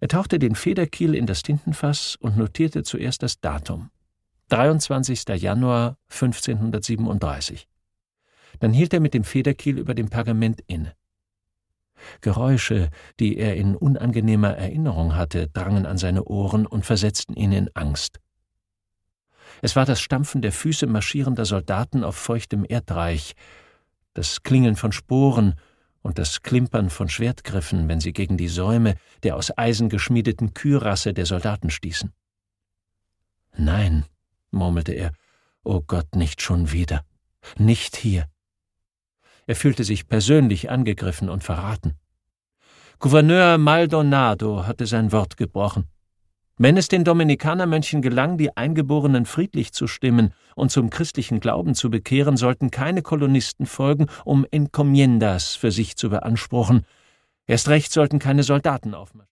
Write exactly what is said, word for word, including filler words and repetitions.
Er tauchte den Federkiel in das Tintenfass und notierte zuerst das Datum: dreiundzwanzigster Januar fünfzehnhundertsiebenunddreißig. Dann hielt er mit dem Federkiel über dem Pergament inne. Geräusche, die er in unangenehmer Erinnerung hatte, drangen an seine Ohren und versetzten ihn in Angst. Es war das Stampfen der Füße marschierender Soldaten auf feuchtem Erdreich, das Klingeln von Sporen und das Klimpern von Schwertgriffen, wenn sie gegen die Säume der aus Eisen geschmiedeten Kürasse der Soldaten stießen. »Nein«, murmelte er, »o Gott, nicht schon wieder. Nicht hier.« Er fühlte sich persönlich angegriffen und verraten. Gouverneur Maldonado hatte sein Wort gebrochen. Wenn es den Dominikanermönchen gelang, die Eingeborenen friedlich zu stimmen und zum christlichen Glauben zu bekehren, sollten keine Kolonisten folgen, um Encomiendas für sich zu beanspruchen. Erst recht sollten keine Soldaten aufmarschieren.